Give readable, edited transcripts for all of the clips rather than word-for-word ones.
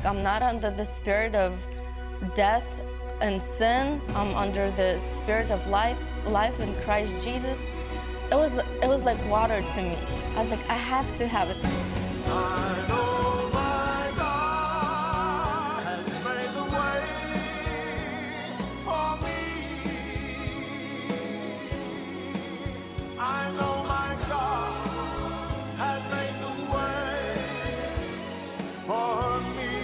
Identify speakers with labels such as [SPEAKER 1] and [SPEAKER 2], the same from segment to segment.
[SPEAKER 1] I'm not under the spirit of death and sin. I'm under the spirit of life in Christ Jesus. It was like water to me. I was like, I have to have it.
[SPEAKER 2] I know my God has made the way for me. I know my God has made the way for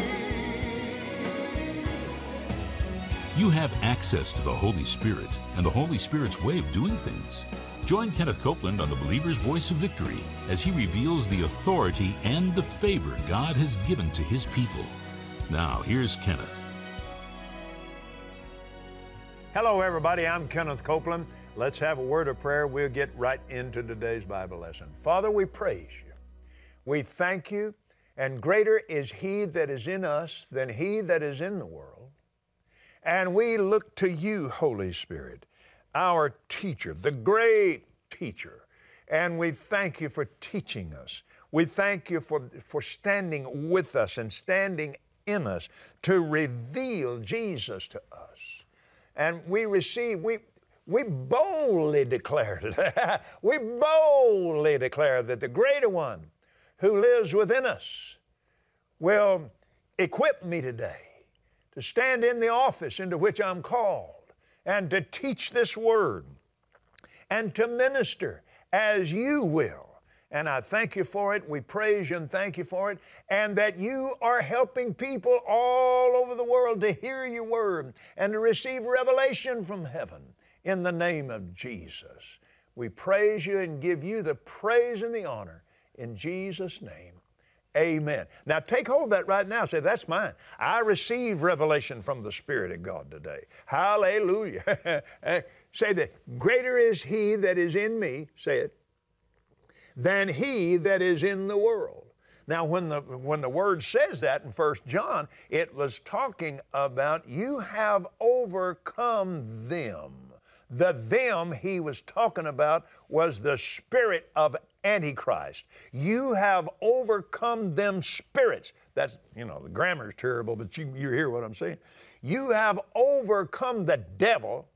[SPEAKER 2] me.
[SPEAKER 3] You have access to the Holy Spirit and the Holy Spirit's way of doing things. Join Kenneth Copeland on the Believer's Voice of Victory as he reveals the authority and the favor God has given to his people. Now, here's Kenneth.
[SPEAKER 4] Hello, everybody. I'm Kenneth Copeland. Let's have a word of prayer. We'll get right into today's Bible lesson. Father, we praise you. We thank you, and greater is He that is in us than he that is in the world. And we look to you, Holy Spirit, our teacher, the great teacher. And we thank you for teaching us. We thank you for standing with us and standing in us to reveal Jesus to us. And we boldly declare today, we boldly declare that the greater one who lives within us will equip me today to stand in the office into which I'm called, and to teach this word, and to minister as you will. And I thank you for it. We praise you and thank you for it. And that you are helping people all over the world to hear your word and to receive revelation from heaven in the name of Jesus. We praise you and give you the praise and the honor in Jesus' name. Amen. Now take hold of that right now. Say, that's mine. I receive revelation from the Spirit of God today. Hallelujah. Say that, greater is He that is in me, say it, than he that is in the world. Now when the word says that in 1 John, it was talking about you have overcome them. The them he was talking about was the spirit of Antichrist. You have overcome them spirits. That's, the grammar's terrible, but you hear what I'm saying. You have overcome the devil,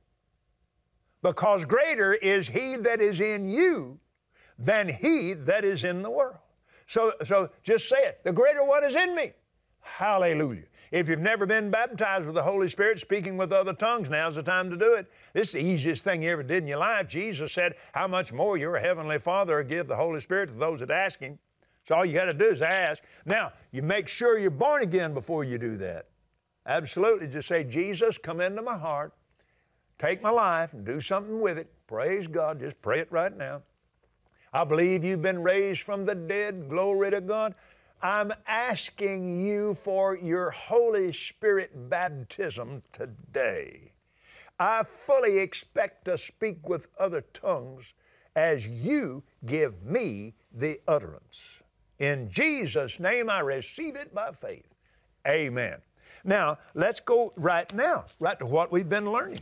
[SPEAKER 4] because greater is he that is in you than he that is in the world. So just say it. The greater one is in me. Hallelujah. If you've never been baptized with the Holy Spirit, speaking with other tongues, now's the time to do it. This is the easiest thing you ever did in your life. Jesus said, how much more your Heavenly Father will give the Holy Spirit to those that ask Him. So all you got to do is ask. Now, you make sure you're born again before you do that. Absolutely. Just say, Jesus, come into my heart. Take my life and do something with it. Praise God. Just pray it right now. I believe you've been raised from the dead. Glory to God. I'm asking you for your Holy Spirit baptism today. I fully expect to speak with other tongues as you give me the utterance. In Jesus' name, I receive it by faith. Amen. Now, let's go right to what we've been learning.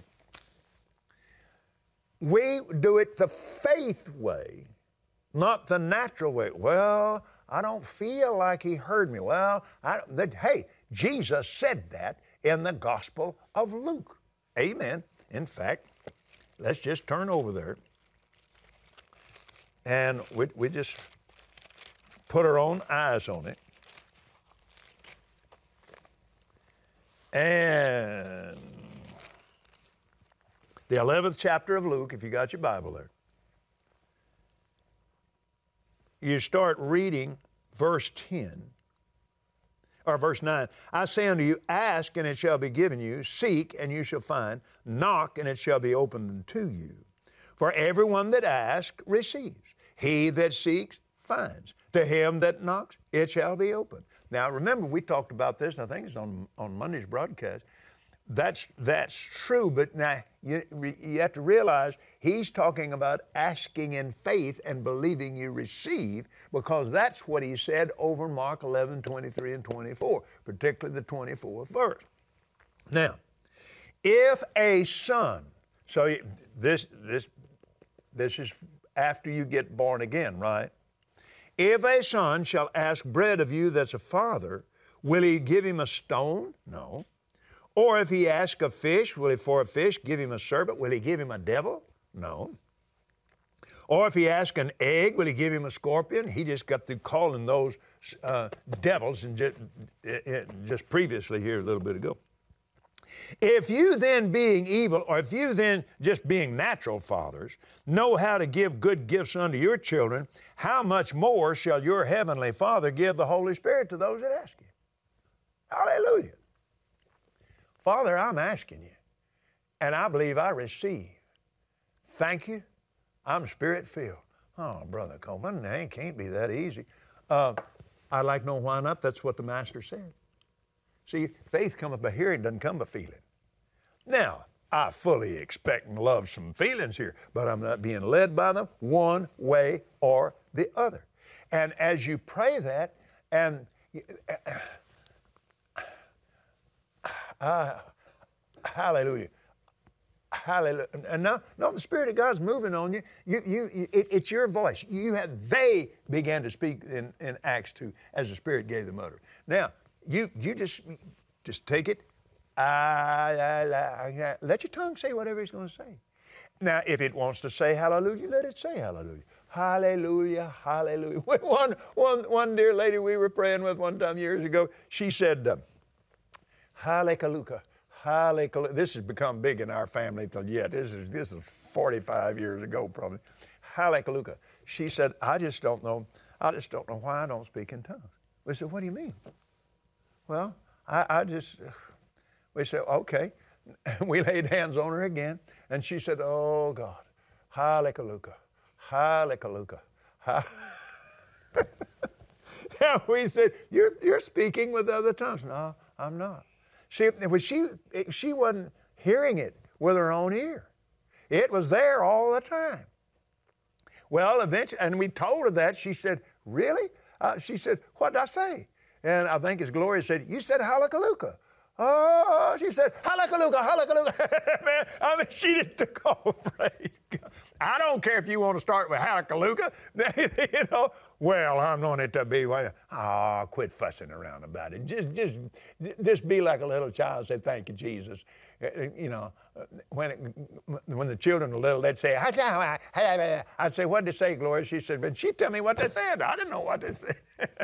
[SPEAKER 4] We do it the faith way, not the natural way. Well, I don't feel like He heard me. Well, hey, Jesus said that in the Gospel of Luke. Amen. In fact, let's just turn over there. And we just put our own eyes on it. And the 11th chapter of Luke, if you got your Bible there. You start reading verse 10, or verse 9. I say unto you, ask and it shall be given you, seek and you shall find, knock and it shall be opened unto you. For everyone that asks receives, he that seeks finds, to him that knocks it shall be opened. Now remember, we talked about this, I think it's on Monday's broadcast. That's true, but now you have to realize he's talking about asking in faith and believing you receive, because that's what he said over Mark 11, 23 and 24, particularly the 24th verse. Now, if a son, so this is after you get born again, right? If a son shall ask bread of you that's a father, will he give him a stone? No. Or if he ask a fish, will he for a fish give him a serpent? Will he give him a devil? No. Or if he ask an egg, will he give him a scorpion? He just got through calling those devils and just previously here a little bit ago. If you then being evil, or if you then just being natural fathers, know how to give good gifts unto your children, how much more shall your heavenly Father give the Holy Spirit to those that ask you? Hallelujah. Father, I'm asking you, and I believe I receive. Thank you. I'm Spirit-filled. Oh, Brother Copeland, it can't be that easy. I'd like to know why not. That's what the Master said. See, faith cometh by hearing, doesn't come by feeling. Now, I fully expect and love some feelings here, but I'm not being led by them one way or the other. And as you pray that, and hallelujah. Hallelujah. And now the Spirit of God's moving on you. It's your voice. They began to speak in Acts 2 as the Spirit gave them utterance. Now, you just take it. Let your tongue say whatever it's going to say. Now, if it wants to say hallelujah, let it say hallelujah. Hallelujah, hallelujah. One dear lady we were praying with one time years ago, she said, hallelujah. Hallelujah. This has become big in our family till yet. This is 45 years ago probably. Hallelujah. She said, I just don't know why I don't speak in tongues. We said, what do you mean? Well, we said, okay. We laid hands on her again, and she said, oh God, hallelujah, hallelujah. And we said, you're speaking with other tongues. No, I'm not. She wasn't hearing it with her own ear. It was there all the time. Well, eventually, and we told her that. She said, really? She said, what did I say? And I think as Gloria said, you said hallelujah. Oh, she said, hallelujah, hallelujah. Man, I mean, she just took off, praise God. I don't care if you want to start with hallelujah. You know, well, I'm on it to be. Oh, quit fussing around about it. Just be like a little child. Say, thank you, Jesus. You know, when the children were little, they'd say, I'd say, what did they say, Gloria? She said, but she tell me what they said. I didn't know what they said.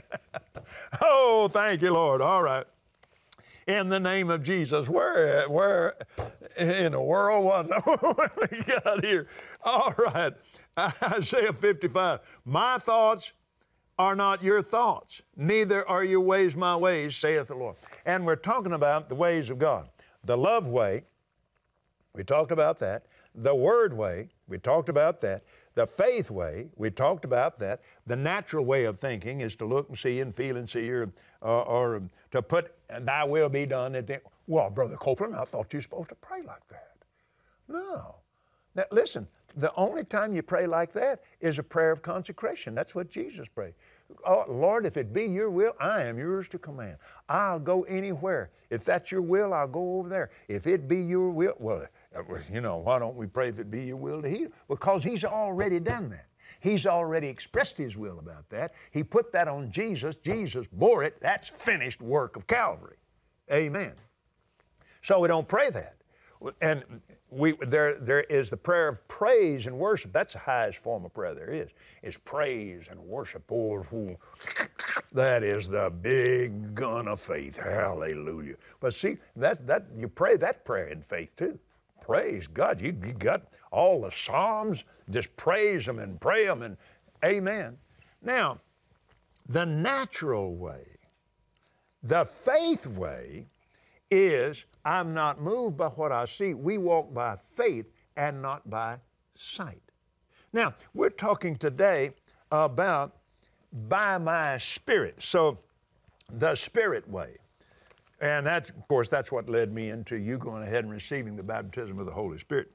[SPEAKER 4] Oh, thank you, Lord. All right. In the name of Jesus. Where in the world was I? What we got here? All right. Isaiah 55. My thoughts are not your thoughts, neither are your ways my ways, saith the Lord. And we're talking about the ways of God. The love way, we talked about that. The word way, we talked about that. The faith way, we talked about that. The natural way of thinking is to look and see and feel and see, or to put thy will be done. Well, Brother Copeland, I thought you were supposed to pray like that. No. Now, listen, the only time you pray like that is a prayer of consecration. That's what Jesus prayed. Oh, Lord, if it be your will, I am yours to command. I'll go anywhere. If that's your will, I'll go over there. If it be your will, well, you know, why don't we pray if it be your will to heal? Because he's already done that. He's already expressed his will about that. He put that on Jesus. Jesus bore it. That's finished work of Calvary. Amen. So we don't pray that. And there is the prayer of praise and worship. That's the highest form of prayer there is praise and worship. Oh, that is the big gun of faith. Hallelujah. But see, that you pray that prayer in faith too. Praise God. You got all the Psalms. Just praise them and pray them and amen. Now, the natural way, the faith way, is I'm not moved by what I see. We walk by faith and not by sight. Now, we're talking today about by my Spirit. So, the Spirit way. And that, of course, that's what led me into you going ahead and receiving the baptism of the Holy Spirit.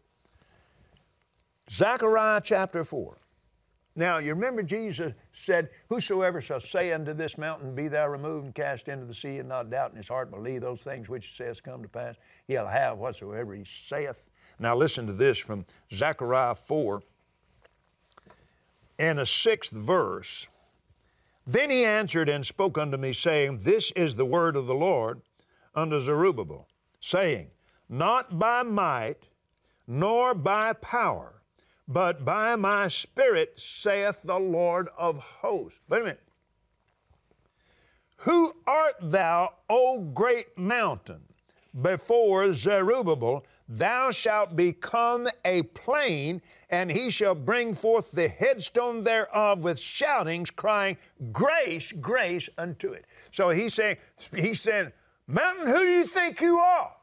[SPEAKER 4] Zechariah chapter 4. Now, you remember Jesus said, whosoever shall say unto this mountain, be thou removed and cast into the sea, and not doubt in his heart, believe those things which he says come to pass, he'll have whatsoever he saith. Now, listen to this from Zechariah 4 and the 6th verse. Then he answered and spoke unto me, saying, This is the word of the Lord unto Zerubbabel, saying, Not by might, nor by power, but by my Spirit, saith the Lord of hosts. Wait a minute. Who art thou, O great mountain? Before Zerubbabel, thou shalt become a plain, and he shall bring forth the headstone thereof with shoutings, crying, Grace, grace unto it. So he's saying, Mountain, who do you think you are?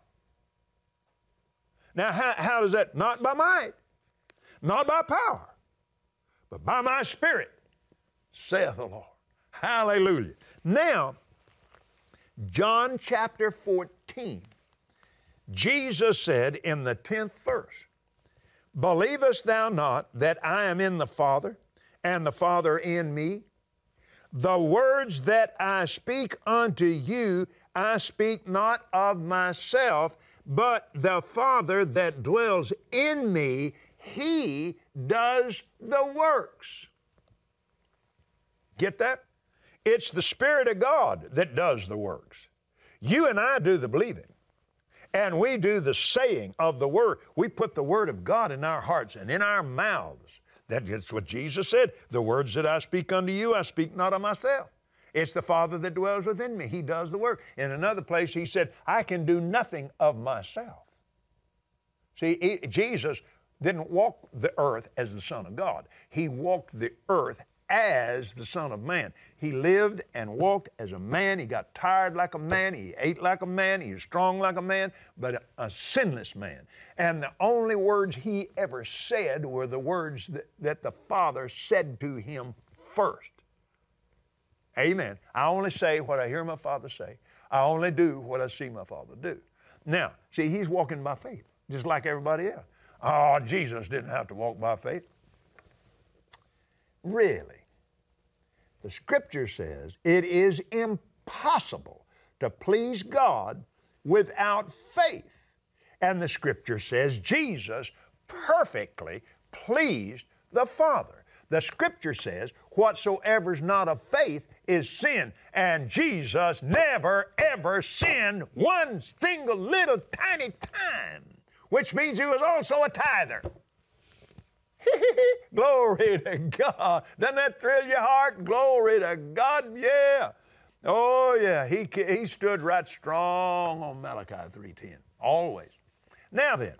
[SPEAKER 4] Now, how does that? Not by might, not by power, but by my Spirit, saith the Lord. Hallelujah. Now, John chapter 14, Jesus said in the 10th verse, Believest thou not that I am in the Father, and the Father in me? The words that I speak unto you, I speak not of myself, but the Father that dwells in me, He does the works. Get that? It's the Spirit of God that does the works. You and I do the believing. And we do the saying of the Word. We put the Word of God in our hearts and in our mouths. That's what Jesus said. The words that I speak unto you, I speak not of myself. It's the Father that dwells within me. He does the work. In another place, He said, I can do nothing of myself. See, Jesus didn't walk the earth as the Son of God. He walked the earth as the Son of Man. He lived and walked as a man. He got tired like a man. He ate like a man. He was strong like a man, but a sinless man. And the only words He ever said were the words that the Father said to Him first. Amen. I only say what I hear my Father say. I only do what I see my Father do. Now, see, He's walking by faith, just like everybody else. Oh, Jesus didn't have to walk by faith. Really? The Scripture says it is impossible to please God without faith. And the Scripture says Jesus perfectly pleased the Father. The Scripture says whatsoever is not of faith is sin. And Jesus never, ever sinned one single little tiny time, which means He was also a tither. Glory to God. Doesn't that thrill your heart? Glory to God, yeah. Oh, yeah, he stood right strong on Malachi 3:10, always. Now then,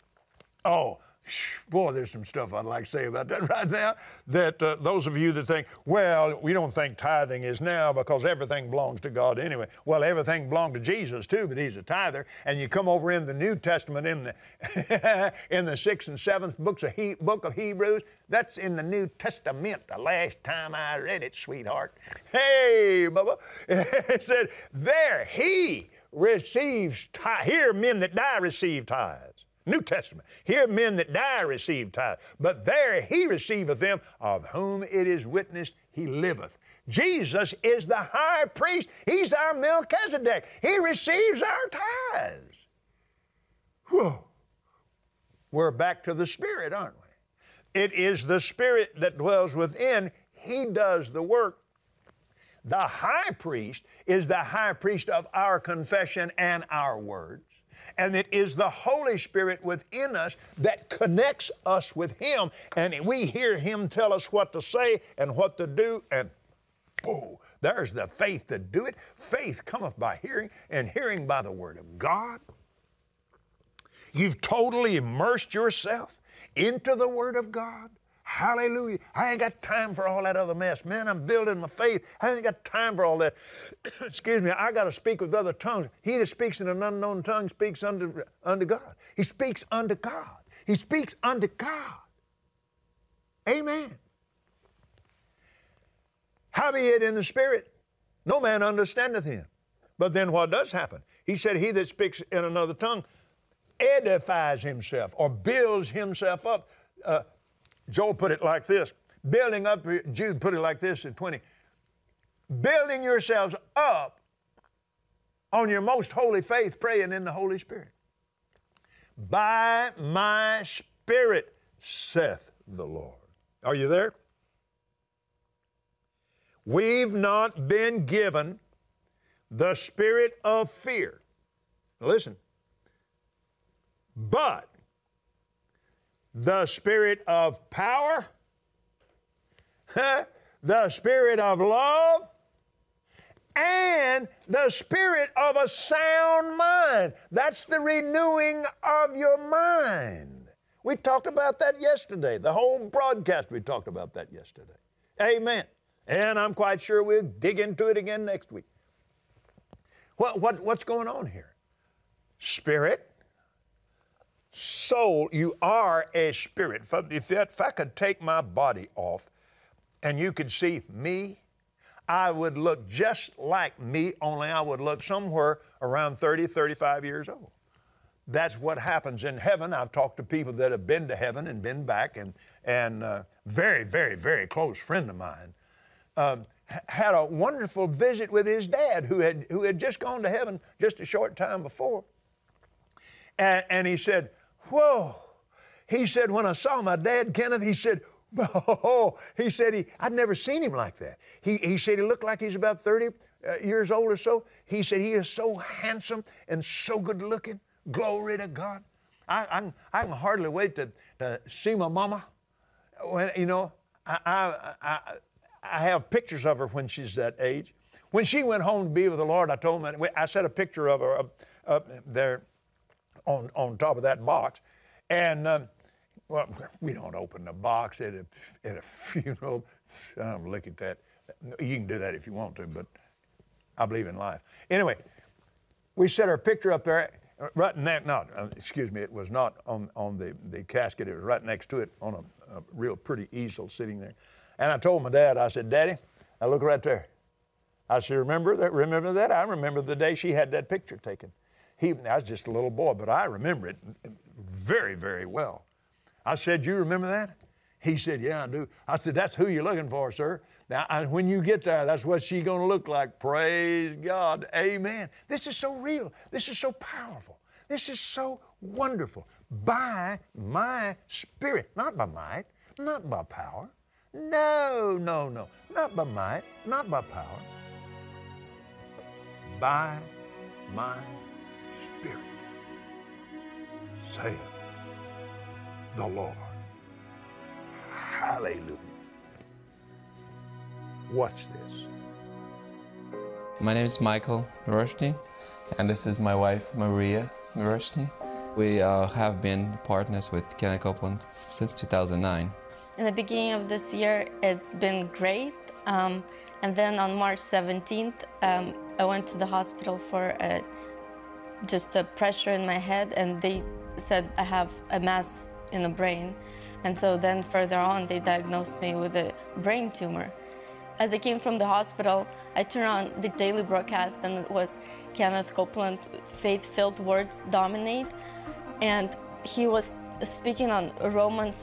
[SPEAKER 4] boy, there's some stuff I'd like to say about that right now, that those of you that think, well, we don't think tithing is now because everything belongs to God anyway. Well, everything belonged to Jesus too, but He's a tither. And you come over in the New Testament in the in the 6th and 7th book of Hebrews, that's in the New Testament, the last time I read it, sweetheart. Hey, Bubba. It said, there He receives tithes. Here men that die receive tithes. New Testament. Here men that die receive tithes, but there He receiveth them, of whom it is witnessed He liveth. Jesus is the high priest. He's our Melchizedek. He receives our tithes. Whew. We're back to the Spirit, aren't we? It is the Spirit that dwells within. He does the work. The high priest is the high priest of our confession and our words. And it is the Holy Spirit within us that connects us with Him. And we hear Him tell us what to say and what to do. And, oh, there's the faith to do it. Faith cometh by hearing, and hearing by the Word of God. You've totally immersed yourself into the Word of God. Hallelujah. I ain't got time for all that other mess. Man, I'm building my faith. I ain't got time for all that. Excuse me, I got to speak with other tongues. He that speaks in an unknown tongue speaks unto God. He speaks unto God. He speaks unto God. Amen. Howbeit in the Spirit, no man understandeth Him. But then what does happen? He said, he that speaks in another tongue edifies himself or builds himself up. Joel put it like this, building up, Jude put it like this in 20, building yourselves up on your most holy faith, praying in the Holy Spirit. By my Spirit, saith the Lord. Are you there? We've not been given the spirit of fear. Listen. But the spirit of power, the spirit of love, and the spirit of a sound mind. That's the renewing of your mind. We talked about that yesterday. The whole broadcast, we talked about that yesterday. Amen. And I'm quite sure we'll dig into it again next week. What's going on here? Spirit, soul. You are a spirit. If I could take my body off and you could see me, I would look just like me, only I would look somewhere around 30, 35 years old. That's what happens in heaven. I've talked to people that have been to heaven and been back, and very, very, very close friend of mine had a wonderful visit with his dad who had just gone to heaven just a short time before. And he said, whoa. He said, when I saw my dad, Kenneth, he said, oh, he said I'd never seen him like that. He said he looked like he's about 30 years old or so. He said he is so handsome and so good looking. Glory to God. I can hardly wait to see my mama. When, you know, I have pictures of her when she's that age. When she went home to be with the Lord, I told them, I set a picture of her up there on top of that box. And well, we don't open the box at a funeral. I don't look at that. You can do that if you want to, but I believe in life. Anyway, we set our picture up there, right next. No, excuse me, it was not on the casket. It was right next to it on a real pretty easel sitting there. And I told my dad, I said, Daddy, I look right there. I said, remember that? I remember the day she had that picture taken. I was just a little boy, but I remember it very, very well. I said, you remember that? He said, yeah, I do. I said, that's who you're looking for, sir. Now, when you get there, that's what she's going to look like. Praise God. Amen. This is so real. This is so powerful. This is so wonderful. By my spirit, not by might, not by power. No. Not by might, not by power. By my spirit, saith the Lord. Hallelujah. Watch this.
[SPEAKER 5] My name is Michael Rushdie, and this is my wife, Maria Rushdie. We have been partners with Kenneth Copeland since 2009.
[SPEAKER 1] In the beginning of this year, it's been great. And then on March 17th, I went to the hospital for just a pressure in my head, and they said I have a mass in the brain. And so then further on, they diagnosed me with a brain tumor. As I came from the hospital, I turned on the daily broadcast, and it was Kenneth Copeland, Faith-Filled Words Dominate. And he was speaking on Romans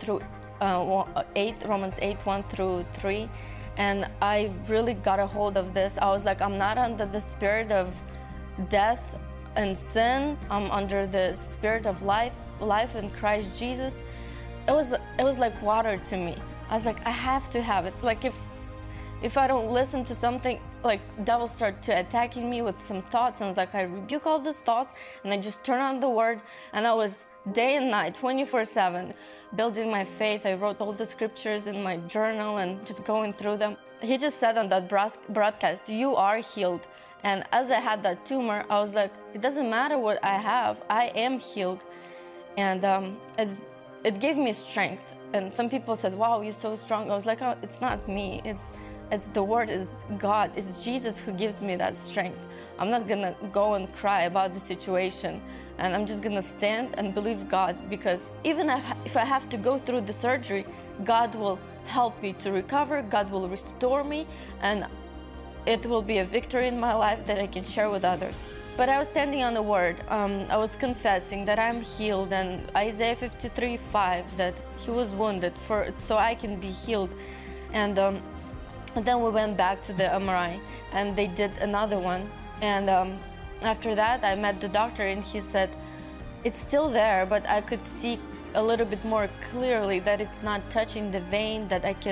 [SPEAKER 1] 8, 1 through 3. And I really got a hold of this. I was like, I'm not under the spirit of death and sin. I'm under the spirit of life in Christ Jesus. It was like water to me. I was like, I have to have it. Like if I don't listen to something, like devil start to attacking me with some thoughts, and I was like, I rebuke all these thoughts, and I just turn on the word, and I was day and night, 24/7, building my faith. I wrote all the scriptures in my journal and just going through them. He just said on that broadcast, you are healed. And as I had that tumor, I was like, it doesn't matter what I have, I am healed. And it gave me strength. And some people said, wow, you're so strong. I was like, oh, it's not me. It's the word, is God. It's Jesus who gives me that strength. I'm not gonna go and cry about the situation. And I'm just gonna stand and believe God, because even if I have to go through the surgery, God will help me to recover. God will restore me, and it will be a victory in my life that I can share with others. But I was standing on the word. I was confessing that I'm healed, and Isaiah 53:5, that he was wounded so I can be healed. And then we went back to the MRI, and they did another one. And after that, I met the doctor, and he said, it's still there, but I could see a little bit more clearly that it's not touching the vein, that I can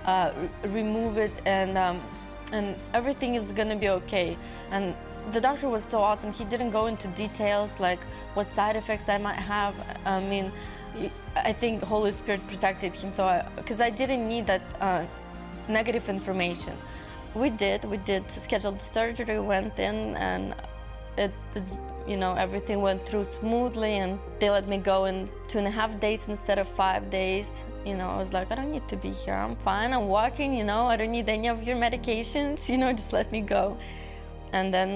[SPEAKER 1] remove it, and everything is gonna be okay. And the doctor was so awesome. He didn't go into details like what side effects I might have. I mean, I think the Holy Spirit protected him, so because I didn't need that negative information. We did schedule the surgery, went in, and it's, you know, everything went through smoothly, and they let me go in 2.5 days instead of 5 days. You know, I was like, I don't need to be here. I'm fine. I'm walking. You know, I don't need any of your medications. You know, just let me go. And then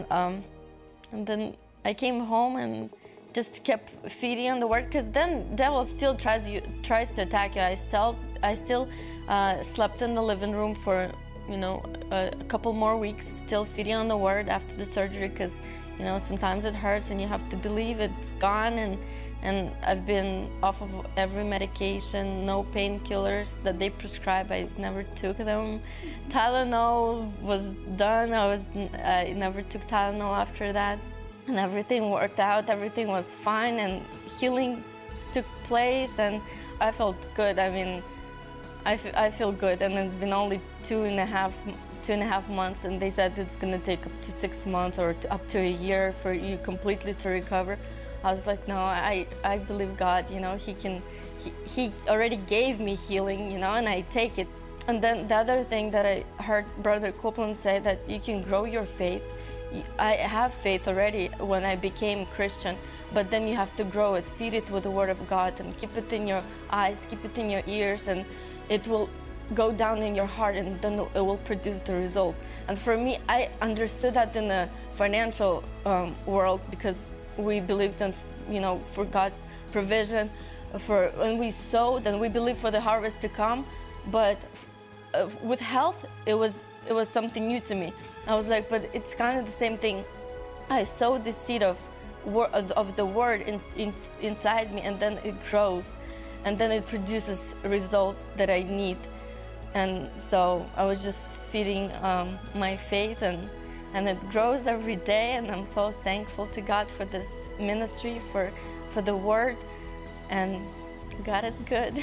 [SPEAKER 1] I came home and just kept feeding on the word, because then devil still tries to attack you. I still slept in the living room for, you know, a couple more weeks, still feeding on the word after the surgery, because, you know, sometimes it hurts and you have to believe it's gone. And I've been off of every medication, no painkillers that they prescribe. I never took them. Tylenol was done. I never took Tylenol after that. And everything worked out. Everything was fine, and healing took place, and I felt good. I mean, I feel good, and it's been only 2.5 months, and they said it's gonna take up to 6 months or up to a year for you completely to recover. I was like, no, I believe God, you know, he already gave me healing, you know, and I take it. And then the other thing that I heard Brother Copeland say, that you can grow your faith. I have faith already when I became Christian, but then you have to grow it, feed it with the Word of God, and keep it in your eyes, keep it in your ears, and it will go down in your heart, and then it will produce the result. And for me, I understood that in the financial world, because we believed in, you know, for God's provision, for when we sow, then we believe for the harvest to come. But with health, it was something new to me. I was like, but it's kind of the same thing. I sowed the seed of the word inside me, and then it grows, and then it produces results that I need. And so I was just feeding my faith, and it grows every day, and I'm so thankful to God for this ministry, for the word, and God is good.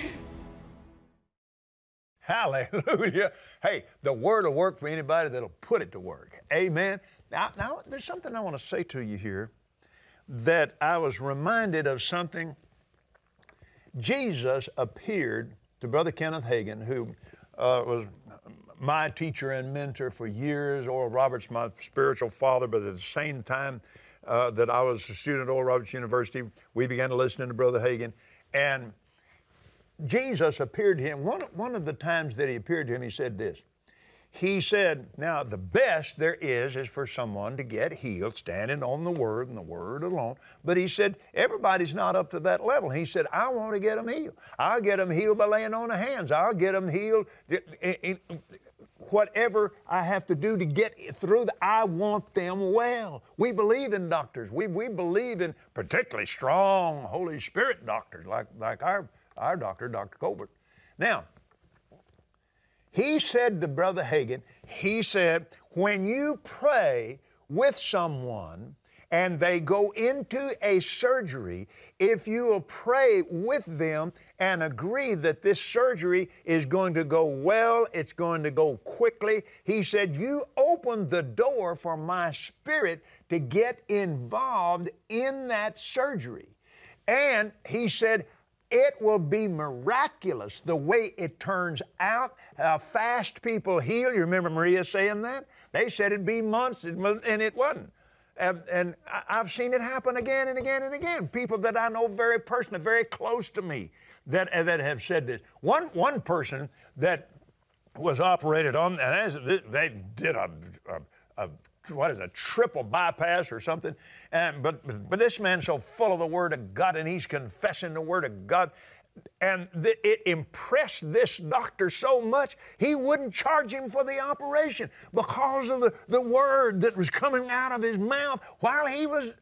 [SPEAKER 4] Hallelujah. Hey, the word will work for anybody that'll put it to work. Amen. Now there's something I want to say to you here, that I was reminded of something. Jesus appeared to Brother Kenneth Hagin, who was my teacher and mentor for years. Oral Roberts, my spiritual father, but at the same time that I was a student at Oral Roberts University, we began to listen to Brother Hagin. And Jesus appeared to him. One of the times that he appeared to him, he said this. He said, now the best there is for someone to get healed, standing on the Word and the Word alone. But he said, everybody's not up to that level. He said, I want to get them healed. I'll get them healed by laying on the hands. I'll get them healed. Whatever I have to do to get through, I want them well. We believe in doctors. We believe in particularly strong Holy Spirit doctors like our doctor, Dr. Colbert. Now, he said to Brother Hagin, he said, when you pray with someone and they go into a surgery, if you will pray with them and agree that this surgery is going to go well, it's going to go quickly, he said, you open the door for my spirit to get involved in that surgery. And he said, it will be miraculous the way it turns out, how fast people heal. You remember Maria saying that? They said it'd be months, and it wasn't. And I've seen it happen again and again and again. People that I know very personally, very close to me, that have said this. One person that was operated on, and they did a triple bypass or something. But this man's so full of the Word of God, and he's confessing the Word of God. And it impressed this doctor so much, he wouldn't charge him for the operation because of the Word that was coming out of his mouth while he was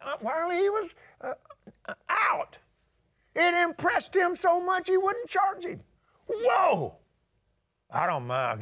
[SPEAKER 4] out. It impressed him so much he wouldn't charge him. Whoa! I don't mind.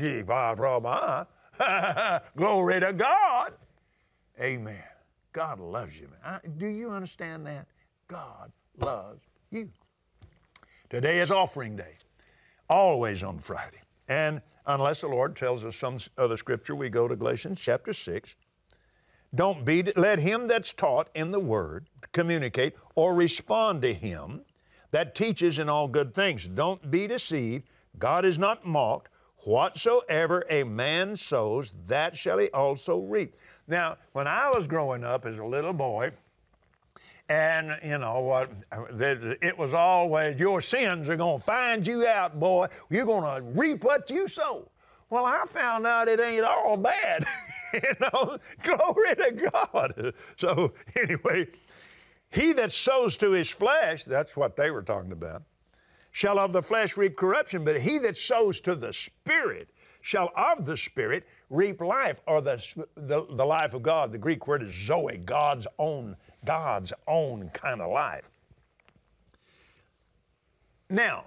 [SPEAKER 4] Glory to God. Amen. God loves you, man. Do you understand that? God loves you. Today is offering day, always on Friday. And unless the Lord tells us some other scripture, we go to Galatians chapter 6. Let him that's taught in the word communicate or respond to him that teaches in all good things. Don't be deceived. God is not mocked. Whatsoever a man sows, that shall he also reap. Now, when I was growing up as a little boy, and you know what, it was always, your sins are going to find you out, boy. You're going to reap what you sow. Well, I found out it ain't all bad. You know, glory to God. So anyway, he that sows to his flesh, that's what they were talking about, shall of the flesh reap corruption, but he that sows to the Spirit shall of the Spirit reap life, or the life of God. The Greek word is zoe, God's own kind of life. Now,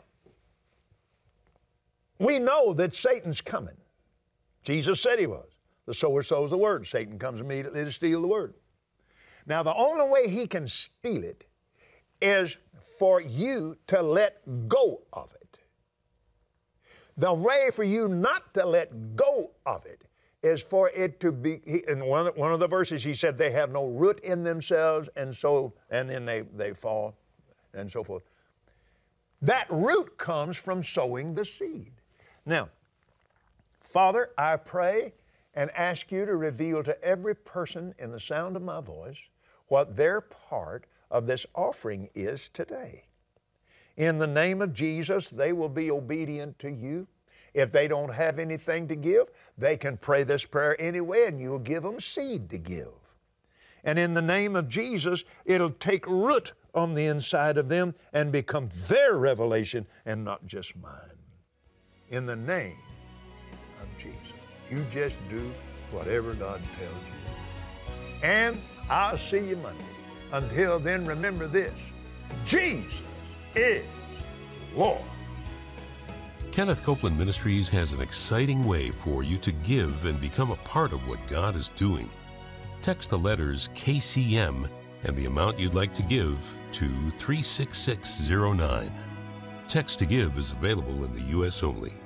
[SPEAKER 4] we know that Satan's coming. Jesus said he was. The sower sows the word. Satan comes immediately to steal the word. Now, the only way he can steal it is for you to let go of it. The way for you not to let go of it is for it to be, in one of the verses he said they have no root in themselves, and then they fall and so forth. That root comes from sowing the seed. Now, Father, I pray and ask you to reveal to every person in the sound of my voice what their part of this offering is today. In the name of Jesus, they will be obedient to you. If they don't have anything to give, they can pray this prayer anyway, and you'll give them seed to give. And in the name of Jesus, it'll take root on the inside of them and become their revelation and not just mine. In the name of Jesus. You just do whatever God tells you. And I'll see you Monday. Until then, remember this: Jesus is Lord.
[SPEAKER 3] Kenneth Copeland Ministries has an exciting way for you to give and become a part of what God is doing. Text the letters KCM and the amount you'd like to give to 36609. Text to give is available in the U.S. only.